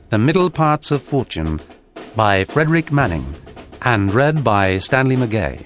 The Middle Parts of Fortune by Frederick Manning and read by Stanley McGay.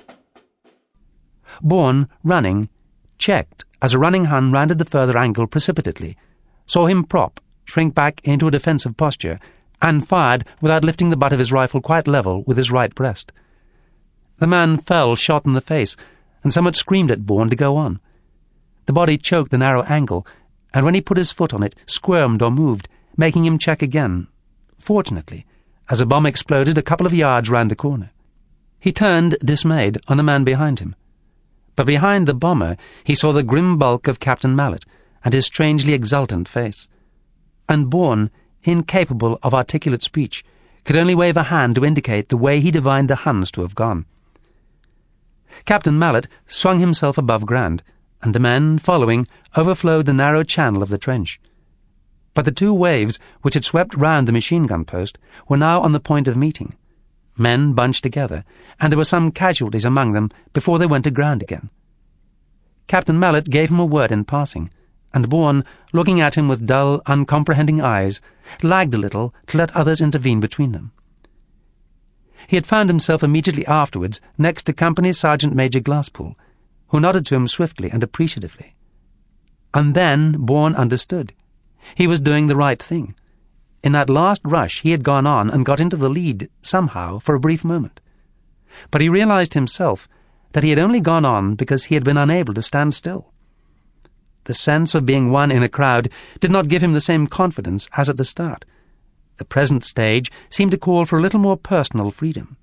Bourne, running, checked as a running Hun rounded the further angle precipitately, saw him prop, shrink back into a defensive posture, and fired without lifting the butt of his rifle quite level with his right breast. The man fell shot in the face, and someone screamed at Bourne to go on. The body choked the narrow angle, and when he put his foot on it, squirmed or moved, making him check again, fortunately, as a bomb exploded a couple of yards round the corner. He turned, dismayed, on the man behind him. But behind the bomber he saw the grim bulk of Captain Mallet and his strangely exultant face. And Bourne, incapable of articulate speech, could only wave a hand to indicate the way he divined the Huns to have gone. Captain Mallet swung himself above ground, and the men, following, overflowed the narrow channel of the trench. But the two waves which had swept round the machine-gun post were now on the point of meeting. Men bunched together, and there were some casualties among them before they went aground again. Captain Mallet gave him a word in passing, and Bourne, looking at him with dull, uncomprehending eyes, lagged a little to let others intervene between them. He had found himself immediately afterwards next to Company Sergeant Major Glasspool, who nodded to him swiftly and appreciatively. And then Bourne understood. He was doing the right thing. In that last rush he had gone on and got into the lead, somehow, for a brief moment. But he realized himself that he had only gone on because he had been unable to stand still. The sense of being one in a crowd did not give him the same confidence as at the start. The present stage seemed to call for a little more personal freedom.